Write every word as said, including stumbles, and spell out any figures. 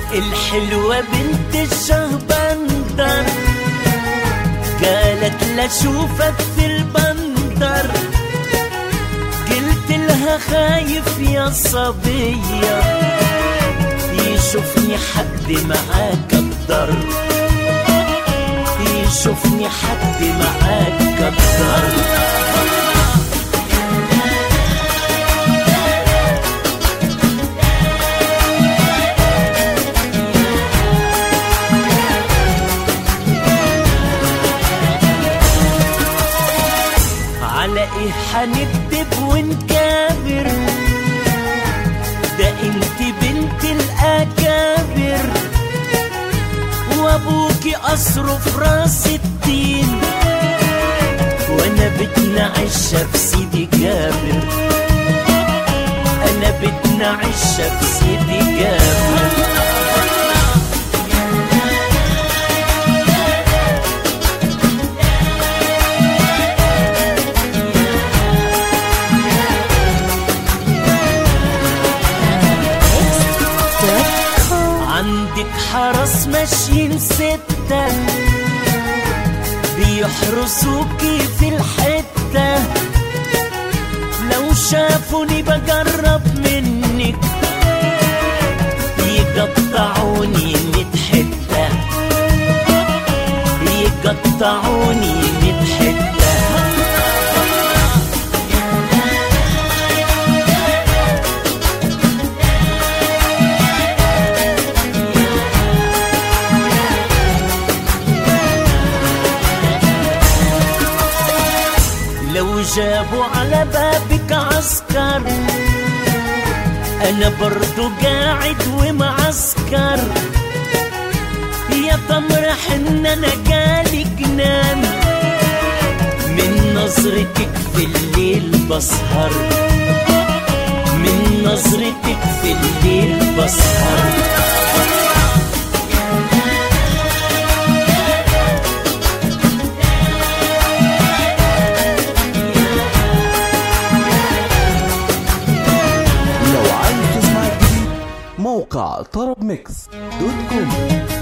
الحلوة بنت الشهبندر قالت لشوفك في البندر، قلت لها خايف يا صبية يشوفني حد معاك الضر، يشوفني حد معاك الضر. على ايه حنكدب ونكابر، ده انت بنت الاكابر، وابوكي اصرف راس الدين، وانا بتنا عشة في سيدي جابر، انا بتنا عشة في سيدي جابر. عندك حرس ماشيين ستة بيحرسوكي في الحتة، لو شافوني بجرب منك يقطعوني ميت حتة، يقطعوني ميت حتة. لو جابوا على بابك عسكر انا برضو قاعد ومعسكر، يا طمرح ان انا جالي جنان، من نظرتك في الليل بسهر، من نظرتك في الليل بسهر. موقع طرب ميكس دوت كوم.